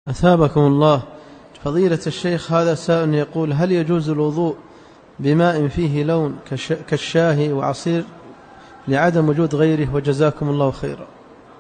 أثابكم الله. فضيلة الشيخ، هذا سائل يقول: هل يجوز الوضوء بماء فيه لون كالشاهي وعصير لعدم وجود غيره؟ وجزاكم الله خيرا.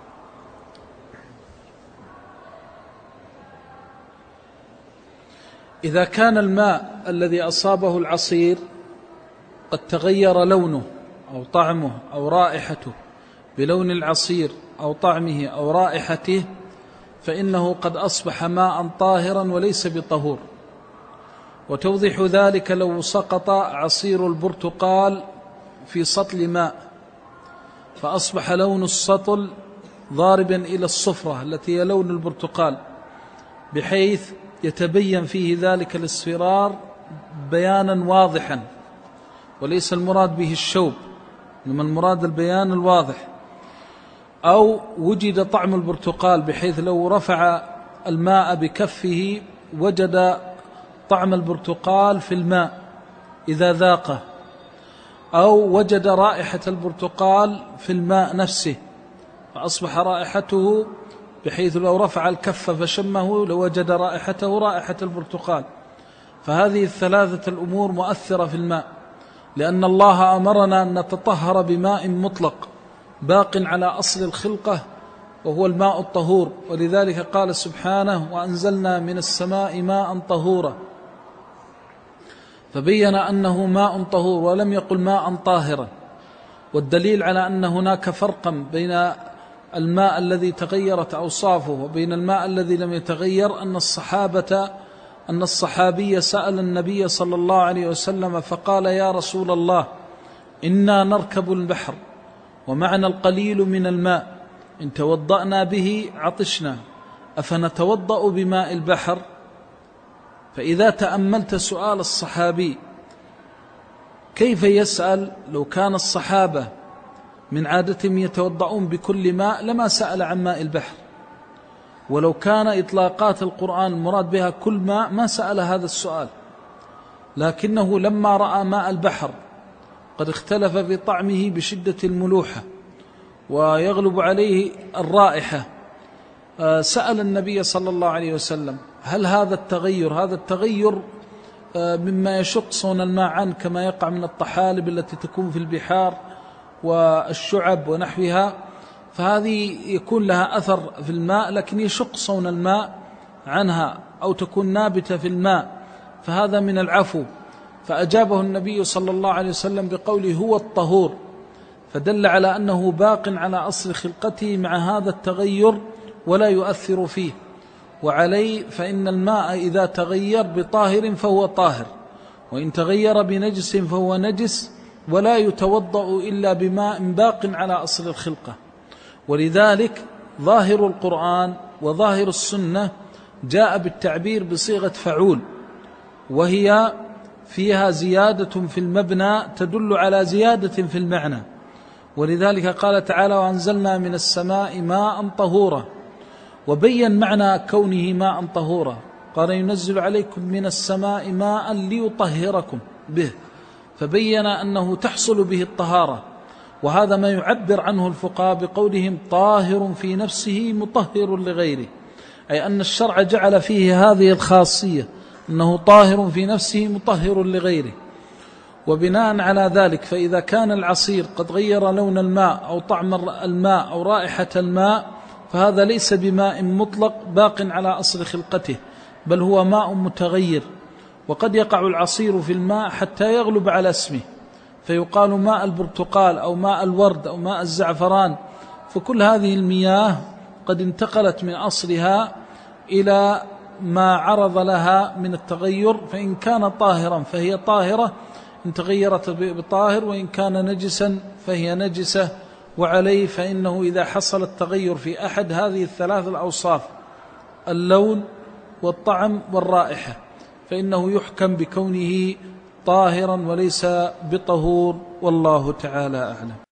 إذا كان الماء الذي أصابه العصير قد تغير لونه أو طعمه أو رائحته بلون العصير أو طعمه أو رائحته، فإنه قد أصبح ماء طاهرا وليس بطهور. وتوضح ذلك لو سقط عصير البرتقال في سطل ماء فأصبح لون السطل ضاربا إلى الصفرة التي هي لون البرتقال، بحيث يتبين فيه ذلك الاصفرار بيانا واضحا، وليس المراد به الشوب، إنما المراد البيان الواضح. أو وجد طعم البرتقال بحيث لو رفع الماء بكفه وجد طعم البرتقال في الماء إذا ذاقه، أو وجد رائحة البرتقال في الماء نفسه فأصبح رائحته بحيث لو رفع الكف فشمه لوجد رائحته رائحة البرتقال. فهذه الثلاثة الأمور مؤثرة في الماء، لأن الله أمرنا أن نتطهر بماء مطلق باق على أصل الخلقة وهو الماء الطهور، ولذلك قال سبحانه: وأنزلنا من السماء ماء طهورا، فبين أنه ماء طهور ولم يقل ماء طاهرا. والدليل على أن هناك فرقا بين الماء الذي تغيرت أوصافه وبين الماء الذي لم يتغير أن الصحابي سأل النبي صلى الله عليه وسلم فقال: يا رسول الله، إنا نركب البحر ومعنا القليل من الماء، إن توضأنا به عطشنا، أفنتوضأ بماء البحر؟ فإذا تأملت سؤال الصحابي كيف يسأل، لو كان الصحابة من عادتهم يتوضؤون بكل ماء لما سأل عن ماء البحر، ولو كان إطلاقات القرآن المراد بها كل ماء ما سأل هذا السؤال. لكنه لما رأى ماء البحر قد اختلف في طعمه بشدة الملوحة ويغلب عليه الرائحة، سأل النبي صلى الله عليه وسلم: هل هذا التغير مما يشق صون الماء عنه كما يقع من الطحالب التي تكون في البحار والشعب ونحوها، فهذه يكون لها أثر في الماء لكن يشق صون الماء عنها، أو تكون نابتة في الماء، فهذا من العفو. فأجابه النبي صلى الله عليه وسلم بقوله: هو الطهور، فدل على أنه باق على أصل خلقته مع هذا التغير ولا يؤثر فيه. وعليه فإن الماء إذا تغير بطاهر فهو طاهر، وإن تغير بنجس فهو نجس، ولا يتوضأ إلا بماء باق على أصل الخلقة. ولذلك ظاهر القرآن وظاهر السنة جاء بالتعبير بصيغة فعول، وهي فيها زيادة في المبنى تدل على زيادة في المعنى. ولذلك قال تعالى: وأنزلنا من السماء ماء طهورا، وبين معنى كونه ماء طهورا، قال: ينزل عليكم من السماء ماء ليطهركم به، فبين أنه تحصل به الطهارة. وهذا ما يعبر عنه الفقهاء بقولهم: طاهر في نفسه مطهر لغيره، أي أن الشرع جعل فيه هذه الخاصية، أنه طاهر في نفسه مطهر لغيره. وبناء على ذلك فإذا كان العصير قد غير لون الماء أو طعم الماء أو رائحة الماء، فهذا ليس بماء مطلق باق على أصل خلقته، بل هو ماء متغير. وقد يقع العصير في الماء حتى يغلب على اسمه، فيقال ماء البرتقال أو ماء الورد أو ماء الزعفران. فكل هذه المياه قد انتقلت من أصلها إلى ما عرض لها من التغير، فإن كان طاهرا فهي طاهرة إن تغيرت بطاهر، وإن كان نجسا فهي نجسة. وعليه فإنه إذا حصل التغير في أحد هذه الثلاث الأوصاف، اللون والطعم والرائحة، فإنه يحكم بكونه طاهرا وليس بطهور، والله تعالى أعلم.